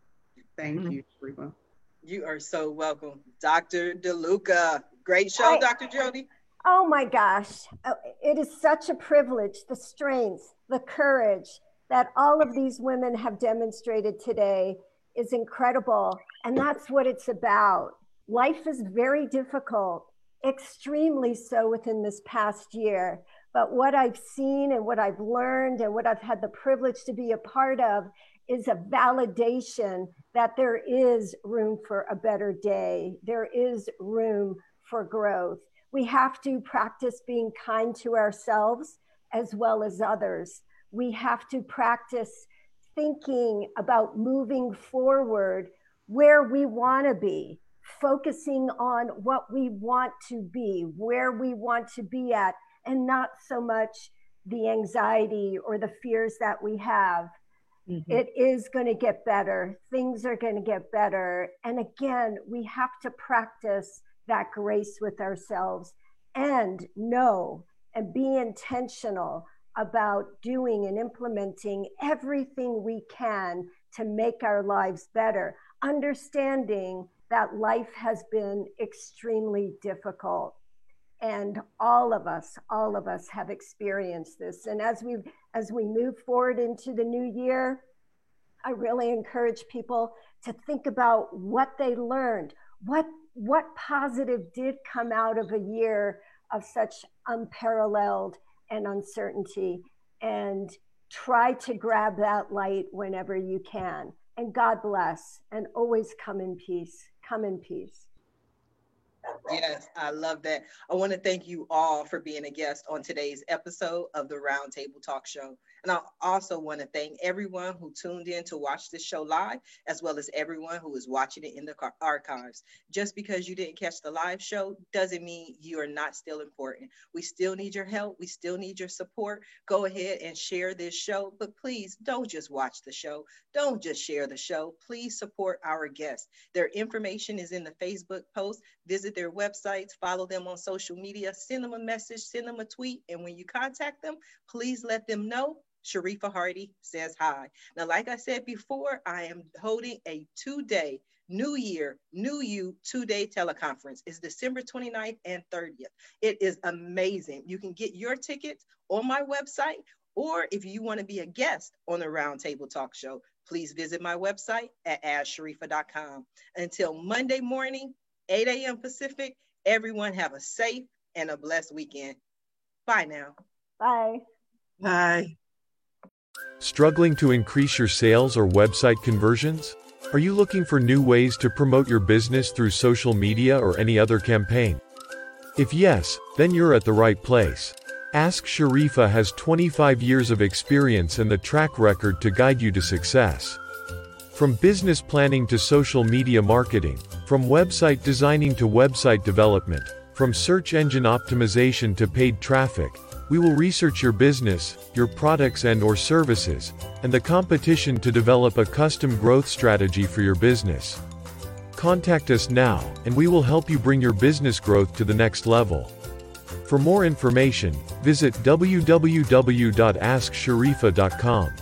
Thank you, Sharifa. You are so welcome. Dr. DeLuca. Great show, Dr. Jody. Oh my gosh, it is such a privilege, the strength, the courage that all of these women have demonstrated today is incredible. And that's what it's about. Life is very difficult, extremely so within this past year. But what I've seen and what I've learned and what I've had the privilege to be a part of is a validation that there is room for a better day. There is room for growth. We have to practice being kind to ourselves as well as others. We have to practice thinking about moving forward where we want to be, focusing on what we want to be, where we want to be at, and not so much the anxiety or the fears that we have. It is going to get better. Things are going to get better. And again, we have to practice that grace with ourselves and know and be intentional about doing and implementing everything we can to make our lives better, understanding that life has been extremely difficult. And all of us have experienced this. And as we move forward into the new year, I really encourage people to think about what they learned, what positive did come out of a year of such unparalleled and uncertainty, and try to grab that light whenever you can. And God bless, and always come in peace. Come in peace. Yes, I love that. I want to thank you all for being a guest on today's episode of the Roundtable Talk Show. And I also want to thank everyone who tuned in to watch this show live, as well as everyone who is watching it in the archives. Just because you didn't catch the live show doesn't mean you are not still important. We still need your help. We still need your support. Go ahead and share this show, but please don't just watch the show. Don't just share the show. Please support our guests. Their information is in the Facebook post. Visit their websites, follow them on social media, send them a message, send them a tweet. And when you contact them, please let them know Sharifa Hardy says hi. Now, like I said before, I am holding a 2-day New Year, New You 2-day teleconference. It's December 29th and 30th. It is amazing. You can get your tickets on my website, or if you want to be a guest on the Roundtable Talk Show, please visit my website at AskSharifa.com. Until Monday morning, 8 a.m. Pacific, everyone have a safe and a blessed weekend. Bye now. Bye. Bye. Struggling to increase your sales or website conversions? Are you looking for new ways to promote your business through social media or any other campaign? If yes, then you're at the right place. Ask Sharifa has 25 years of experience and the track record to guide you to success. From business planning to social media marketing, from website designing to website development, from search engine optimization to paid traffic, we will research your business, your products and/or services, and the competition to develop a custom growth strategy for your business. Contact us now, and we will help you bring your business growth to the next level. For more information, visit www.asksharifa.com.